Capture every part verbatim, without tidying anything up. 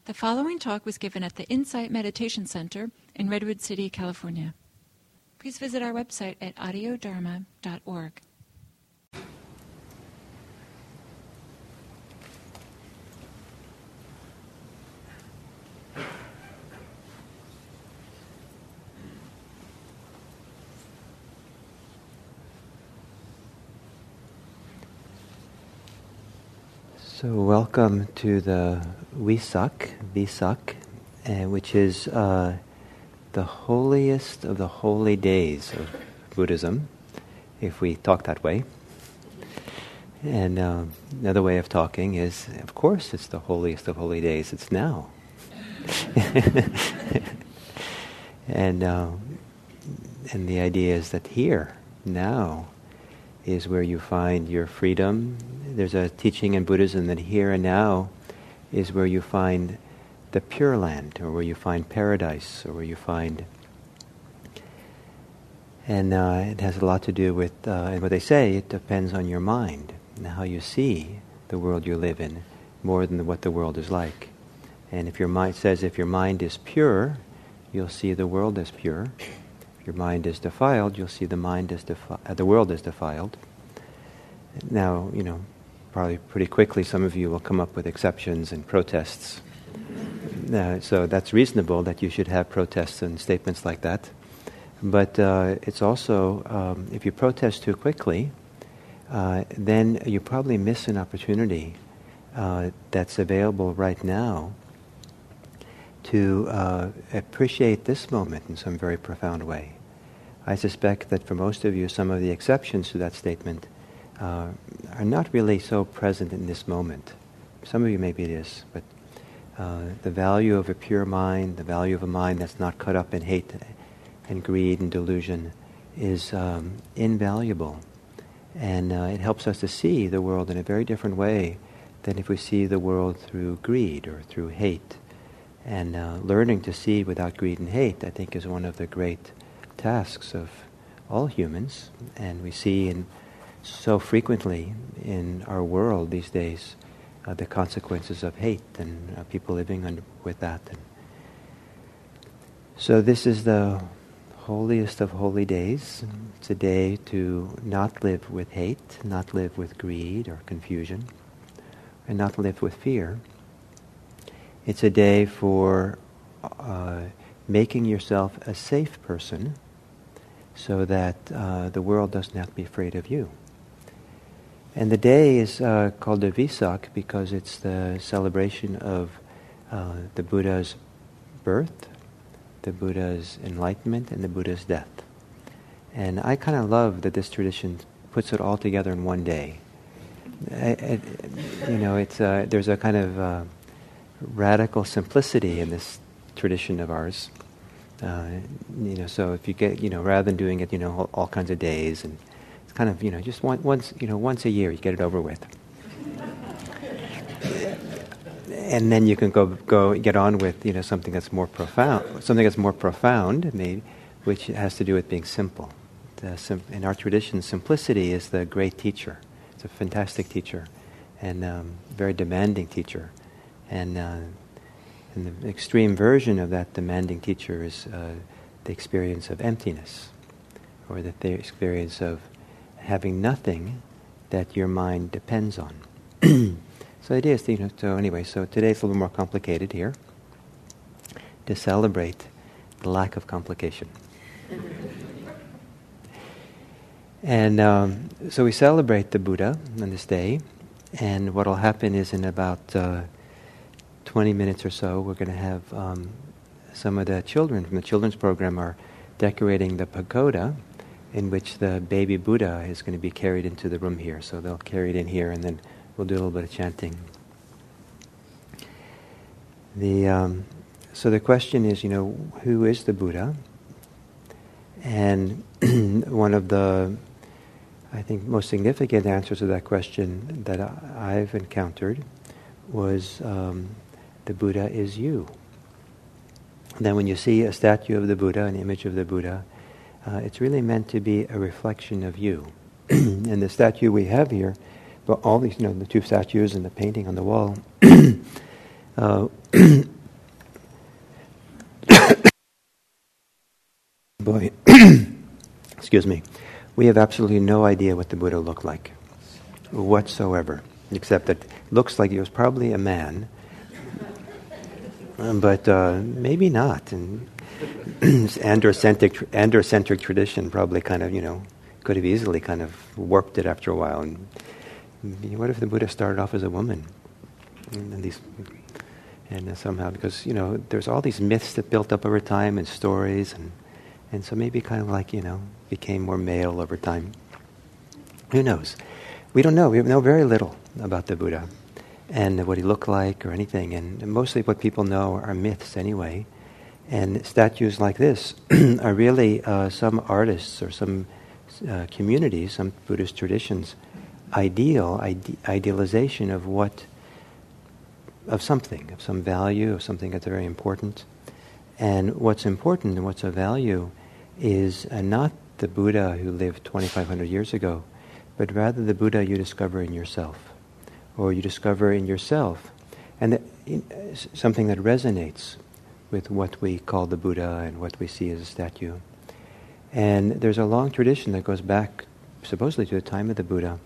The following talk was given at the Insight Meditation Center in Redwood City, California. Please visit our website at audio dharma dot org. So welcome to the Wesak, Vesak, uh, which is uh, the holiest of the holy days of Buddhism, if we talk that way. And uh, another way of talking is, of course, it's the holiest of holy days. It's now. and uh, and the idea is that here, now, is where you find your freedom. There's a teaching in Buddhism that here and now is where you find the Pure Land, or where you find paradise, or where you find... And uh, it has a lot to do with, uh, and what they say, it depends on your mind, and how you see the world you live in, more than what the world is like. And if your mind says, if your mind is pure, you'll see the world as pure. If your mind is defiled, you'll see the mind as defi- uh, the world as defiled. Now, you know, probably pretty quickly some of you will come up with exceptions and protests. Uh, so that's reasonable that you should have protests and statements like that. But uh, it's also, um, if you protest too quickly, uh, then you probably miss an opportunity uh, that's available right now to uh, appreciate this moment in some very profound way. I suspect that for most of you, some of the exceptions to that statement uh, are not really so present in this moment. Some of you maybe it is, but uh, the value of a pure mind, the value of a mind that's not caught up in hate and greed and delusion is um, invaluable. And uh, it helps us to see the world in a very different way than if we see the world through greed or through hate. And uh, learning to see without greed and hate, I think, is one of the great tasks of all humans. And we see in so frequently in our world these days uh, the consequences of hate and uh, people living under, with that. And so this is the holiest of holy days. It's a day to not live with hate, not live with greed or confusion, and not live with fear. It's a day for uh, making yourself a safe person so that uh, the world doesn't have to be afraid of you. And the day is uh, called the Vesak because it's the celebration of uh, the Buddha's birth, the Buddha's enlightenment, and the Buddha's death. And I kind of love that this tradition puts it all together in one day. I, I, you know, it's uh, there's a kind of uh, radical simplicity in this tradition of ours. Uh, you know, so if you get, you know, rather than doing it, you know, all, all kinds of days, and it's kind of, you know, just one, once, you know, once a year, you get it over with, and then you can go go get on with, you know, something that's more profound, something that's more profound, maybe, which has to do with being simple. The sim- in our tradition, simplicity is the great teacher. It's a fantastic teacher, and um, very demanding teacher, and. Uh, And the extreme version of that demanding teacher is uh, the experience of emptiness, or the th- experience of having nothing that your mind depends on. So it is, you know, so anyway, so today's a little more complicated here, to celebrate the lack of complication. And um, so we celebrate the Buddha on this day, and what will happen is in about... Uh, twenty minutes or so, we're going to have um, some of the children from the children's program are decorating the pagoda in which the baby Buddha is going to be carried into the room here. So they'll carry it in here, and then we'll do a little bit of chanting. The um, so the question is, you know, who is the Buddha? And one of the, I think, most significant answers to that question that I've encountered was um, the Buddha is you. Then when you see a statue of the Buddha, an image of the Buddha, uh, it's really meant to be a reflection of you. And the statue we have here, well, all these, you know, the two statues and the painting on the wall, uh, we, excuse me, we have absolutely no idea what the Buddha looked like whatsoever, except that it looks like he was probably a man, um, but uh, maybe not. And androcentric, androcentric tradition probably kind of, you know, could have easily kind of warped it after a while. And what if the Buddha started off as a woman? And these, and uh, somehow, because, you know, there's all these myths that built up over time and stories, and and so maybe kind of like, you know, became more male over time. Who knows? We don't know. We know very little about the Buddha and what he looked like or anything. And mostly what people know are myths anyway. And statues like this are really uh, some artists or some uh, communities, some Buddhist traditions, ideal, ide- idealization of what, of something, of some value, of something that's very important. And what's important and what's of value is uh, not the Buddha who lived twenty-five hundred years ago, but rather the Buddha you discover in yourself, or you discover in yourself, and that, in, uh, something that resonates with what we call the Buddha and what we see as a statue. And there's a long tradition that goes back supposedly to the time of the Buddha,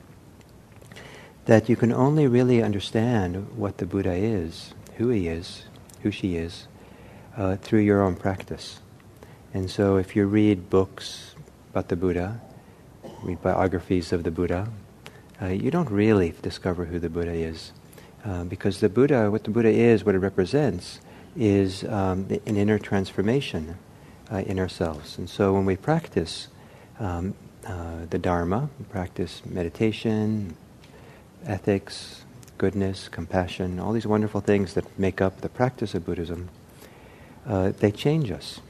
that you can only really understand what the Buddha is, who he is, who she is, uh, through your own practice. And so if you read books about the Buddha, read biographies of the Buddha, uh, you don't really discover who the Buddha is. Uh, because the Buddha, what the Buddha is, what it represents, is um, an inner transformation uh, in ourselves. And so when we practice um, uh, the Dharma, we practice meditation, ethics, goodness, compassion, all these wonderful things that make up the practice of Buddhism, uh, they change us.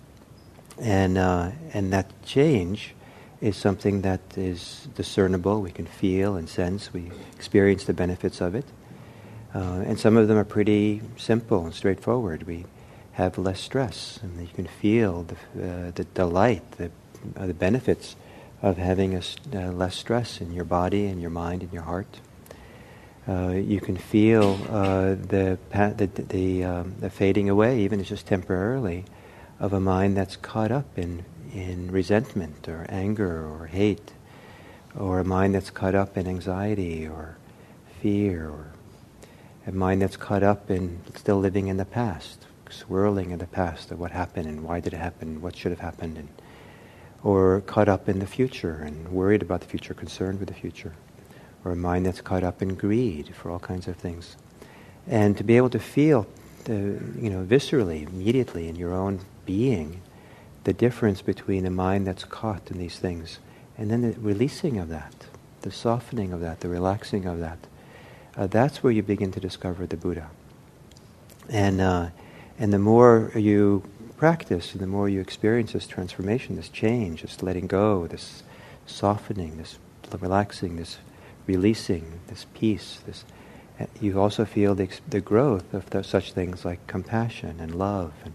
And uh, and that change is something that is discernible. We can feel and sense. We experience the benefits of it. Uh, and some of them are pretty simple and straightforward. We have less stress, and you can feel the, uh, the delight, the, uh, the benefits of having a, uh, less stress in your body and your mind and your heart. Uh, you can feel uh, the pa- the the, um, the fading away, even if it's just temporarily, of a mind that's caught up in in resentment or anger or hate, or a mind that's caught up in anxiety or fear, or a mind that's caught up in still living in the past, swirling in the past of what happened and why did it happen, what should have happened, and, or caught up in the future and worried about the future, concerned with the future, or a mind that's caught up in greed for all kinds of things. And to be able to feel, the, you know, viscerally, immediately in your own being, the difference between a mind that's caught in these things and then the releasing of that, the softening of that, the relaxing of that, uh, that's where you begin to discover the Buddha. And uh, and the more you practice, and the more you experience this transformation, this change, this letting go, this softening, this relaxing, this releasing, this peace, this, uh, you also feel the, the growth of the, such things like compassion and love and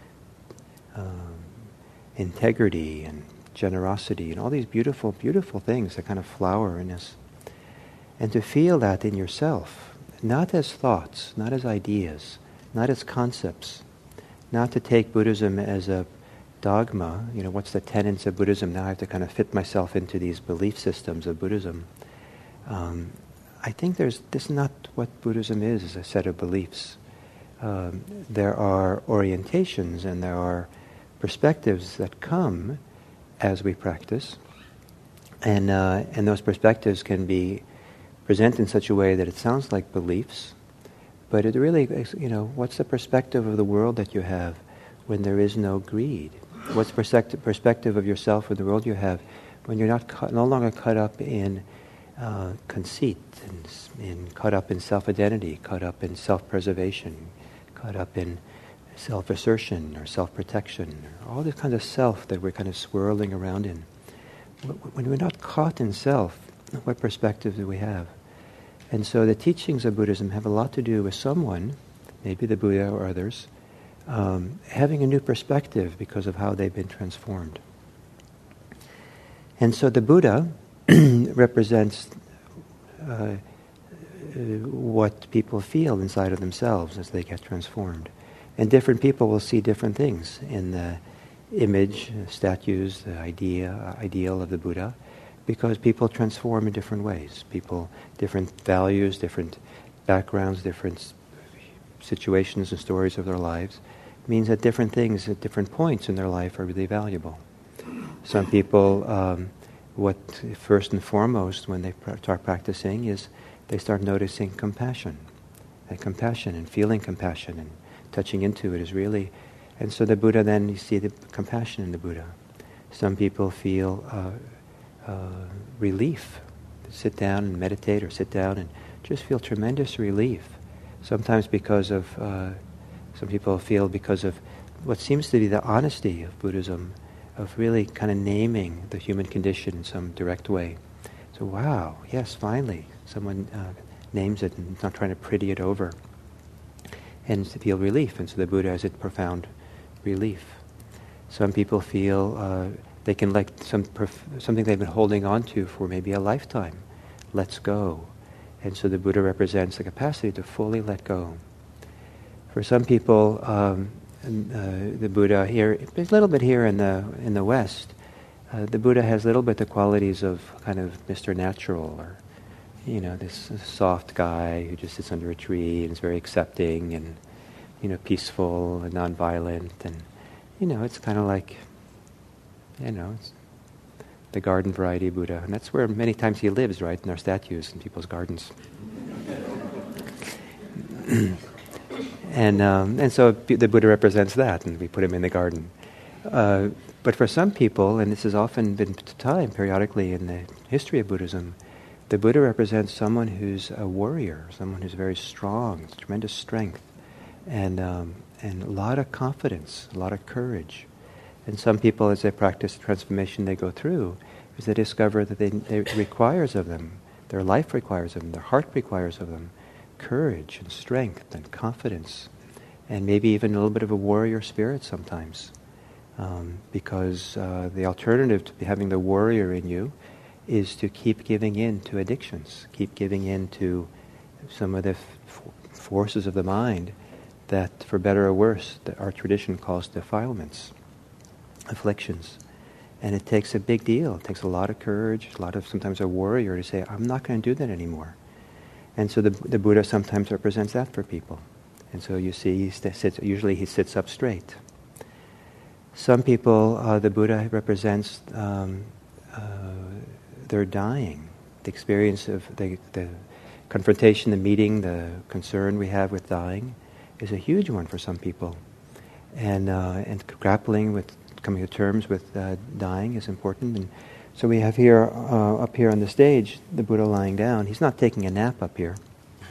um, integrity and generosity and all these beautiful, beautiful things that kind of flower in us. And to feel that in yourself, not as thoughts, not as ideas, not as concepts, not to take Buddhism as a dogma, you know, what's the tenets of Buddhism, now I have to kind of fit myself into these belief systems of Buddhism. Um, I think there's, this is not what Buddhism is, is a set of beliefs. Um, there are orientations and there are perspectives that come as we practice, and uh, and those perspectives can be presented in such a way that it sounds like beliefs, but it really, you know, what's the perspective of the world that you have when there is no greed? What's the perspective perspective of yourself or the world you have when you're not ca- no longer caught up in uh, conceit and in caught up in self-identity, caught up in self-preservation, caught up in self-assertion or self-protection, or all this kind of self that we're kind of swirling around in. When we're not caught in self, what perspective do we have? And so the teachings of Buddhism have a lot to do with someone, maybe the Buddha or others, um, having a new perspective because of how they've been transformed. And so the Buddha represents uh, what people feel inside of themselves as they get transformed. And different people will see different things in the image, uh, statues, the idea, uh, ideal of the Buddha, because people transform in different ways. People, different values, different backgrounds, different situations and stories of their lives, means that different things at different points in their life are really valuable. Some people, um, what first and foremost when they pr- start practicing is they start noticing compassion. And compassion and feeling compassion and touching into it is really... And so the Buddha then, you see the compassion in the Buddha. Some people feel uh, uh, relief. Sit down and meditate or sit down and just feel tremendous relief. Sometimes because of... Uh, some people feel because of what seems to be the honesty of Buddhism, of really kind of naming the human condition in some direct way. So, wow, yes, finally, someone uh, names it and not trying to pretty it over. And to feel relief, and so the Buddha has a profound relief. Some people feel uh, they can let some perf- something they've been holding on to for maybe a lifetime, lets go. And so the Buddha represents the capacity to fully let go. For some people, um, uh, the Buddha here, a little bit here in the in the West, uh, the Buddha has a little bit the qualities of kind of Mister Natural, or, you know, this soft guy who just sits under a tree and is very accepting and, you know, peaceful and nonviolent, and, you know, it's kind of like, you know, it's the garden variety Buddha, and that's where many times he lives, right, in our statues in people's gardens. And um, and so the Buddha represents that, and we put him in the garden. Uh, but for some people, and this has often been to time periodically in the history of Buddhism, the Buddha represents someone who's a warrior, someone who's very strong, tremendous strength, and um, and a lot of confidence, a lot of courage. And some people, as they practice the transformation they go through, is they discover that they, they it requires of them, their life requires of them, their heart requires of them, courage and strength and confidence, and maybe even a little bit of a warrior spirit sometimes. Um, because uh, the alternative to having the warrior in you is to keep giving in to addictions, keep giving in to some of the f- forces of the mind that, for better or worse, that our tradition calls defilements, afflictions. And it takes a big deal. It takes a lot of courage, a lot of sometimes a warrior to say, I'm not going to do that anymore. And so the, the Buddha sometimes represents that for people. And so you see, he st- sits, usually he sits up straight. Some people, uh, the Buddha represents um, uh, their dying, the experience of the, the confrontation, the meeting, the concern we have with dying is a huge one for some people. And uh, and grappling with, coming to terms with uh, dying is important. And so we have here, uh, up here on the stage, the Buddha lying down. He's not taking a nap up here,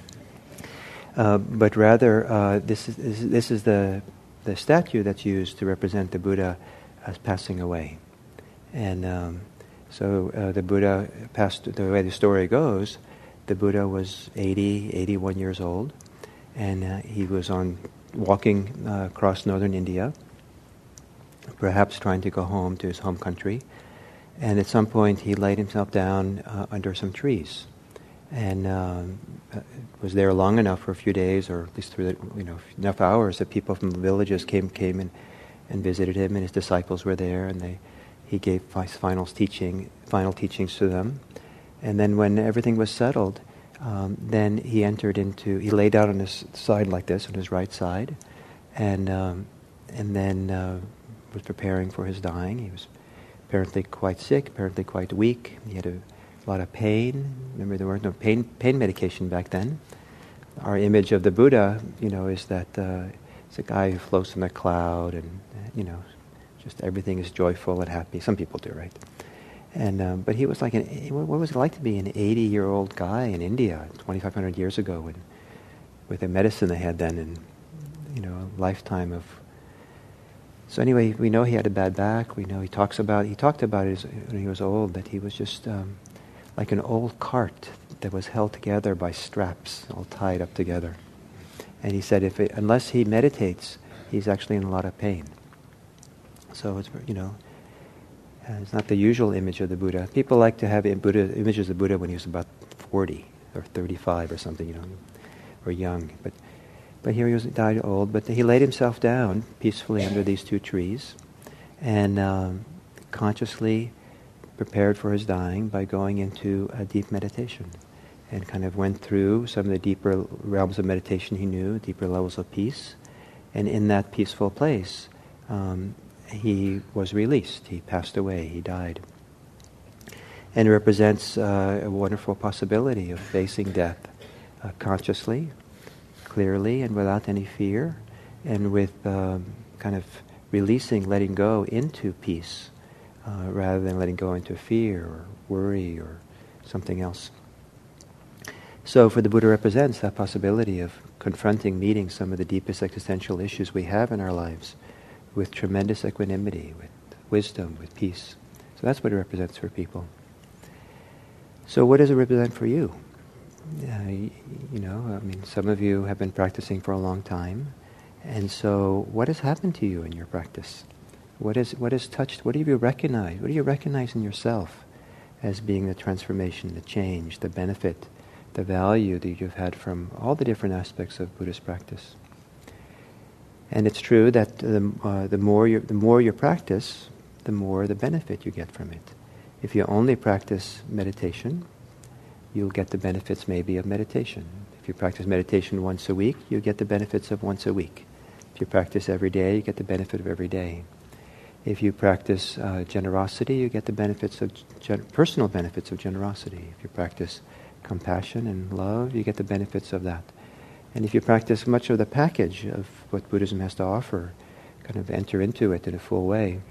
uh, but rather uh, this is this is the the statue that's used to represent the Buddha as passing away. And um, so uh, the Buddha passed. The way the story goes, the Buddha was eighty, eighty-one years old, and uh, he was on walking uh, across northern India, perhaps trying to go home to his home country. And at some point, he laid himself down uh, under some trees, and um, was there long enough for a few days, or at least through the, you know enough hours that people from the villages came came and, and visited him, and his disciples were there, and they he gave final teaching final teachings to them, and then when everything was settled, um, then he entered into he lay down on his side like this, on his right side, and um, and then uh, was preparing for his dying. He was apparently quite sick, apparently quite weak. He had a lot of pain. Remember, there weren't no pain pain medication back then. Our image of the Buddha, you know, is that uh, it's a guy who floats in a cloud, and you know, just everything is joyful and happy. Some people do, right? And um, but he was like, an, what was it like to be an eighty-year-old guy in India twenty-five hundred years ago, and with the medicine they had then, and you know, a lifetime of. So anyway, we know he had a bad back. We know he talks about he talked about it when he was old, that he was just um, like an old cart that was held together by straps, all tied up together. And he said, if it, unless he meditates, he's actually in a lot of pain. So it's you know, uh, it's not the usual image of the Buddha. People like to have Buddha, images of Buddha when he was about forty or thirty-five or something, you know, or young, but. But here he was died old, but he laid himself down peacefully under these two trees. and um, consciously prepared for his dying by going into a deep meditation, and kind of went through some of the deeper realms of meditation he knew, deeper levels of peace, and in that peaceful place, um, he was released. He passed away. He died. And it represents uh, a wonderful possibility of facing death uh, consciously, clearly, and without any fear, and with um, kind of releasing, letting go into peace, uh, rather than letting go into fear or worry or something else. So for the Buddha represents that possibility of confronting, meeting some of the deepest existential issues we have in our lives with tremendous equanimity, with wisdom, with peace. So that's what it represents for people. So what does it represent for you? Uh, you, you know, I mean, some of you have been practicing for a long time, and so what has happened to you in your practice? What is what has touched? What have you recognized? What do you recognize in yourself as being the transformation, the change, the benefit, the value that you've had from all the different aspects of Buddhist practice? And it's true that the uh, the more you the more you practice, the more the benefit you get from it. If you only practice meditation, you'll get the benefits maybe of meditation. If you practice meditation once a week, you get the benefits of once a week. If you practice every day, you get the benefit of every day. If you practice uh, generosity, you get the benefits of gen- personal benefits of generosity. If you practice compassion and love, you get the benefits of that. And if you practice much of the package of what Buddhism has to offer, kind of enter into it in a full way,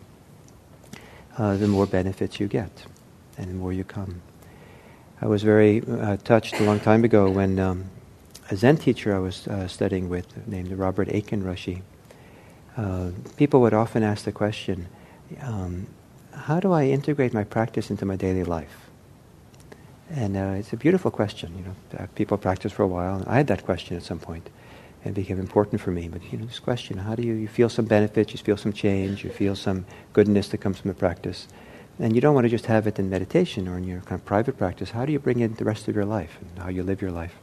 uh, the more benefits you get, and the more you come. I was very uh, touched a long time ago when um, a Zen teacher I was uh, studying with, named Robert Aiken Roshi, uh, people would often ask the question, um, how do I integrate my practice into my daily life? And uh, it's a beautiful question. You know, people practice for a while, and I had that question at some point, and it became important for me. But you know, this question: how do you, you feel some benefits, you feel some change, you feel some goodness that comes from the practice, and you don't want to just have it in meditation or in your kind of private practice. How do you bring it the rest of your life and how you live your life?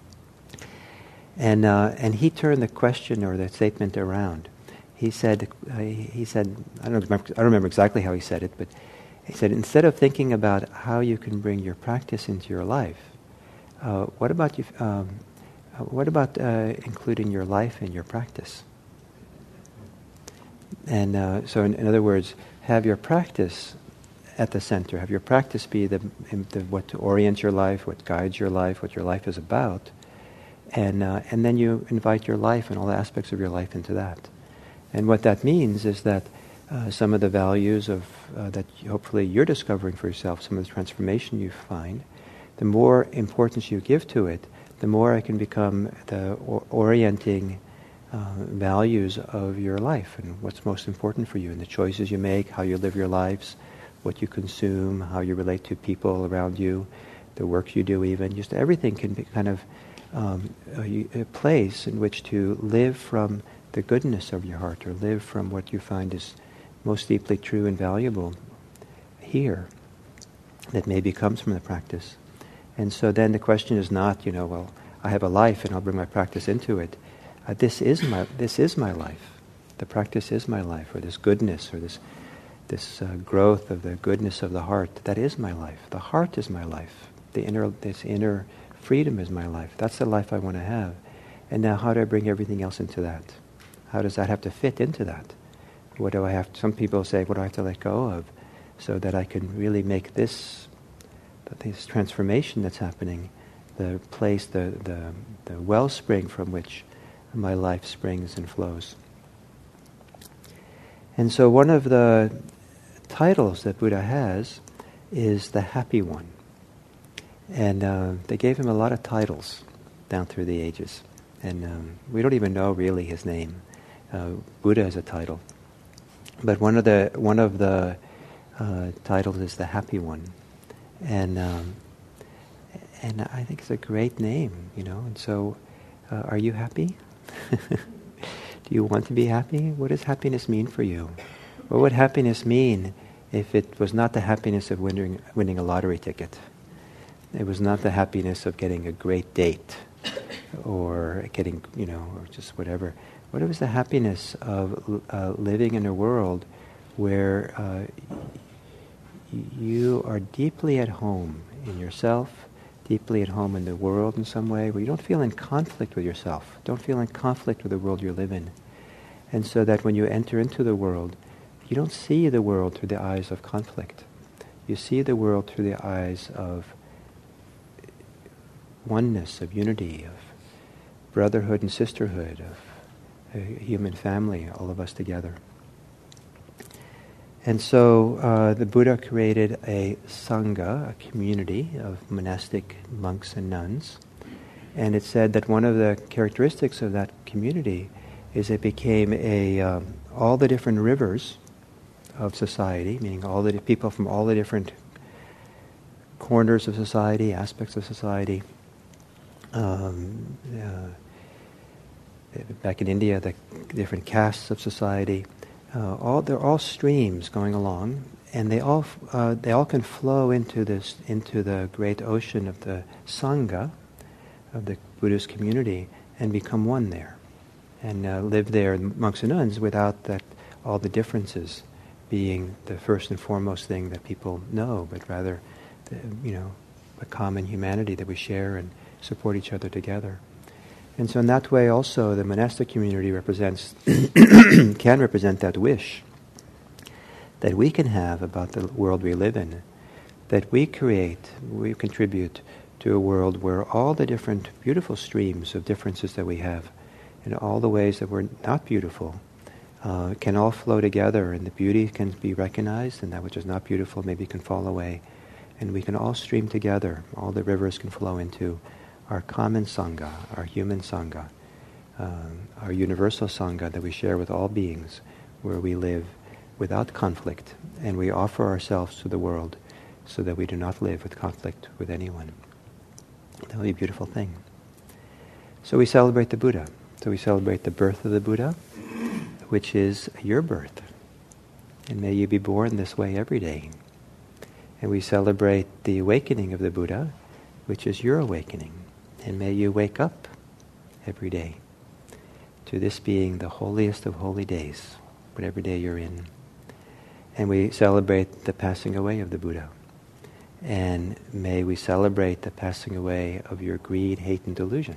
And uh, and he turned the question or the statement around. He said, uh, he said, I don't remember, I don't remember exactly how he said it, but he said, instead of thinking about how you can bring your practice into your life, uh, what about you? Um, uh, what about uh, including your life in your practice? And uh, so, in, in other words, have your practice at the center. Have your practice be the, the what orients your life, what guides your life, what your life is about, and uh, and then you invite your life and all the aspects of your life into that. And what that means is that uh, some of the values of uh, that hopefully you're discovering for yourself, some of the transformation you find, the more importance you give to it, the more it can become the or- orienting uh, values of your life and what's most important for you, and the choices you make, how you live your lives, what you consume, how you relate to people around you, the work you do even. Just everything can be kind of um, a, a place in which to live from the goodness of your heart, or live from what you find is most deeply true and valuable here, that maybe comes from the practice. And so then the question is not, you know, well, I have a life and I'll bring my practice into it. Uh, this is my this is my life. The practice is my life, or this goodness, or this this uh, growth of the goodness of the heart. That is my life. The heart is my life. The inner this inner freedom is my life. That's the life I want to have. And now, how do I bring everything else into that? How does that have to fit into that? What do I have to, some people say, what do I have to let go of so that I can really make this, this transformation that's happening, the place, the, the, the wellspring from which my life springs and flows. And so one of the titles that Buddha has is the Happy One. And uh, they gave him a lot of titles down through the ages. And um, we don't even know really his name. Uh, Buddha is a title, but one of the one of the uh, titles is the Happy One, and um, and I think it's a great name, you know. And so, uh, are you happy? Do you want to be happy? What does happiness mean for you? What would happiness mean if it was not the happiness of winning winning a lottery ticket? It was not the happiness of getting a great date, or getting, you know, or just whatever. What was the happiness of uh, living in a world where uh, y- you are deeply at home in yourself, deeply at home in the world in some way, where you don't feel in conflict with yourself, don't feel in conflict with the world you live in. And so that when you enter into the world, you don't see the world through the eyes of conflict. You see the world through the eyes of oneness, of unity, of brotherhood and sisterhood, of a human family, all of us together. And so uh, the Buddha created a sangha, a community of monastic monks and nuns. And it said that one of the characteristics of that community is it became a um, all the different rivers of society, meaning all the people from all the different corners of society, aspects of society. Um, uh, back in India, the different castes of society, uh, all they're all streams going along, and they all uh, they all can flow into this into the great ocean of the sangha, of the Buddhist community, and become one there, and uh, live there, monks and nuns, without that all the differences being the first and foremost thing that people know, but rather, the, you know, a common humanity that we share and support each other together. And so in that way also the monastic community represents, can represent that wish that we can have about the world we live in, that we create, we contribute to a world where all the different beautiful streams of differences that we have, and all the ways that we're not beautiful, uh, can all flow together, and the beauty can be recognized, and that which is not beautiful maybe can fall away, and we can all stream together, all the rivers can flow into our common sangha, our human sangha, um, our universal sangha that we share with all beings, where we live without conflict, and we offer ourselves to the world so that we do not live with conflict with anyone. That would be a beautiful thing. So we celebrate the Buddha. So we celebrate the birth of the Buddha, which is your birth. And may you be born this way every day. And we celebrate the awakening of the Buddha, which is your awakening. And may you wake up every day to this being the holiest of holy days, whatever day you're in. And we celebrate the passing away of the Buddha. And may we celebrate the passing away of your greed, hate, and delusion.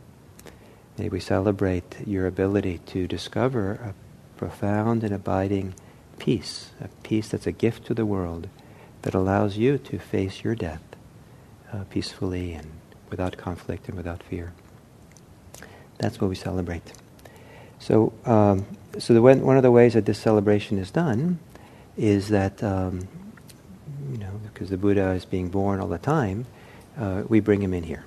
May we celebrate your ability to discover a profound and abiding peace, a peace that's a gift to the world, that allows you to face your death uh, peacefully and without conflict and without fear. That's what we celebrate. So, um, so the, one of the ways that this celebration is done is that, um, you know, because the Buddha is being born all the time, uh, we bring him in here,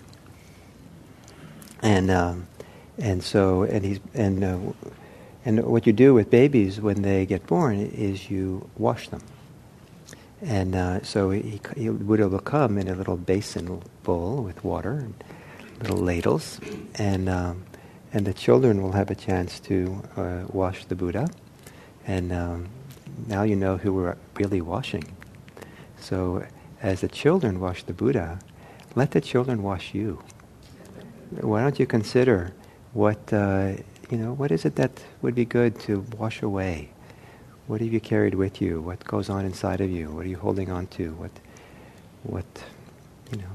and um, and so and he's and uh, and what you do with babies when they get born is you wash them. And uh, so he, he, Buddha will come in a little basin bowl with water, and little ladles, and um, and the children will have a chance to uh, wash the Buddha. And um, now you know who we're really washing. So as the children wash the Buddha, let the children wash you. Why don't you consider what uh, you know? What is it that would be good to wash away? What have you carried with you? What goes on inside of you? What are you holding on to? What, what, you know?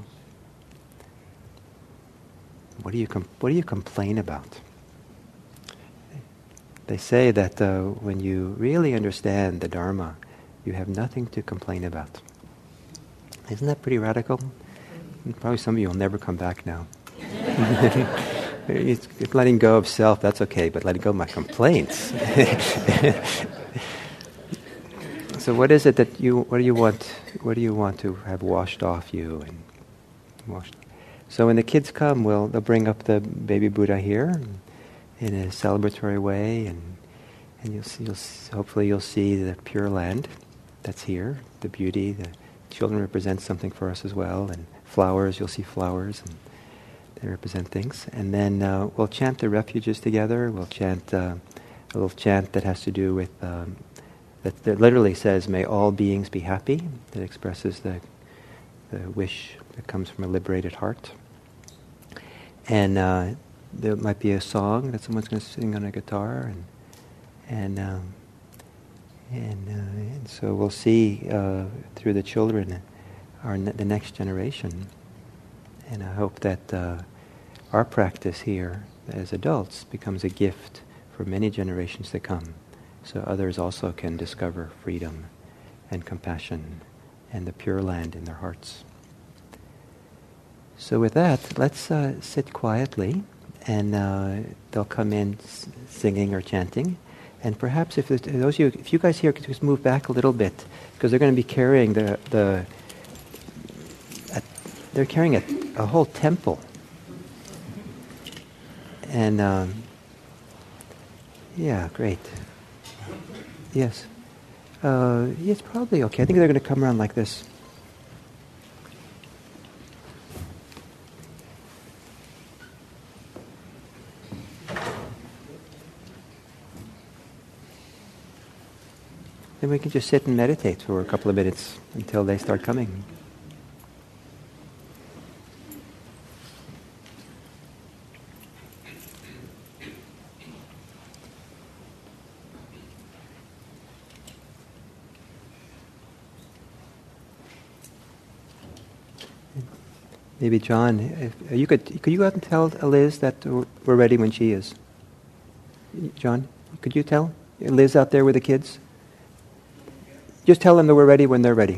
What do you com- What do you complain about? They say that uh, when you really understand the Dharma, you have nothing to complain about. Isn't that pretty radical? Probably some of you will never come back now. It's, it's letting go of self, that's okay, but letting go of my complaints. So what is it that you, what do you want, what do you want to have washed off you and washed? So when the kids come, well, they'll bring up the baby Buddha here in a celebratory way, and and you'll see, you'll hopefully you'll see the Pure Land that's here, the beauty. The children represent something for us as well, and flowers. You'll see flowers, and they represent things. And then uh, we'll chant the refuges together. We'll chant uh, a little chant that has to do with. Um, That, that literally says, may all beings be happy. That expresses the, the wish that comes from a liberated heart. And uh, there might be a song that someone's going to sing on a guitar. And, and um, And, uh, and so we'll see uh, through the children, our ne- the next generation. And I hope that uh, our practice here as adults becomes a gift for many generations to come, so others also can discover freedom and compassion and the Pure Land in their hearts. So with that, let's uh, sit quietly, and uh, they'll come in s- singing or chanting. And perhaps if there's- those of you, if you guys here could just move back a little bit, because they're going to be carrying the the a, they're carrying a, a whole temple, and um, yeah, great. Yes, uh, yeah, it's probably okay. I think they're going to come around like this. Then we can just sit and meditate for a couple of minutes until they start coming. Maybe John, if you could, could you go out and tell Liz that we're ready when she is? John, could you tell Liz out there with the kids? Just tell them that we're ready when they're ready.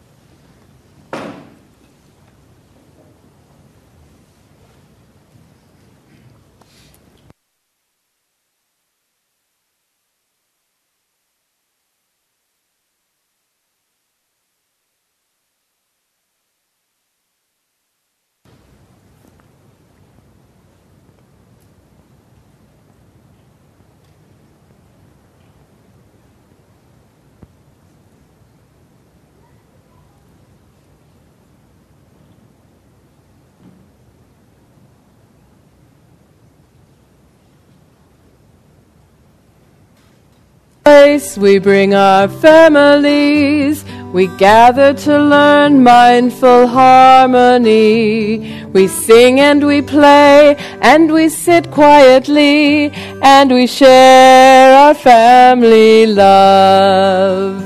We bring our families, we gather to learn mindful harmony. We sing and we play and we sit quietly and we share our family love.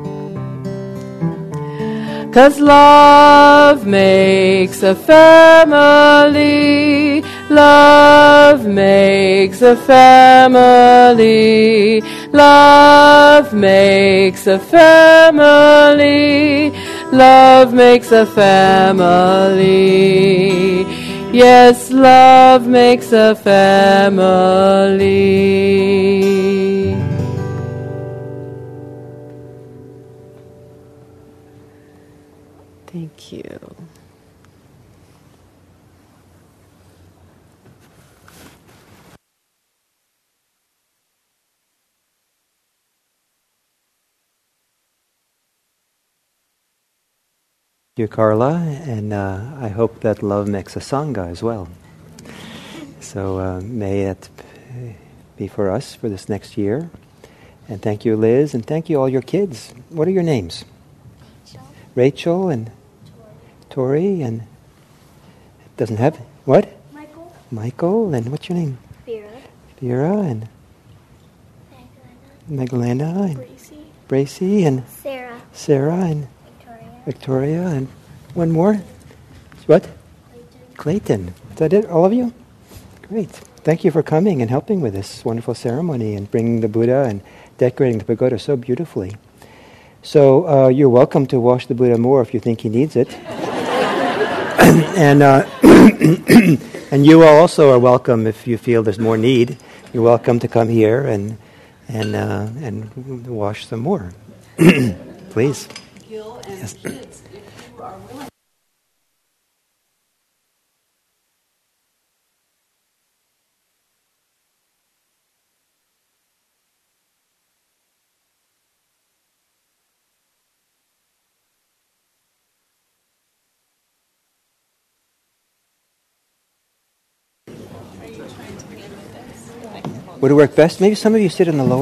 'Cause love makes a family, love makes a family, love makes a family, love makes a family. Yes, love makes a family. Thank you. Thank you, Carla, and uh, I hope that love makes a sangha as well. So uh, may it be for us for this next year. And thank you, Liz, and thank you all your kids. What are your names? Rachel, Rachel and Tori. Tori, and doesn't have what? Michael. Michael, and what's your name? Vera. Vera and Magdalena. Magdalena and Bracy. Bracy and Sarah. Sarah and Victoria. Victoria and one more. What? Clayton. Clayton. Is that it? All of you? Great. Thank you for coming and helping with this wonderful ceremony and bringing the Buddha and decorating the pagoda so beautifully. So uh, you're welcome to wash the Buddha more if you think he needs it. and uh, and you all also are welcome if you feel there's more need. You're welcome to come here and and uh, and wash some more. Please. Gil and Yes. kids, if you are willing. Would it work best? Maybe some of you sit in the lower.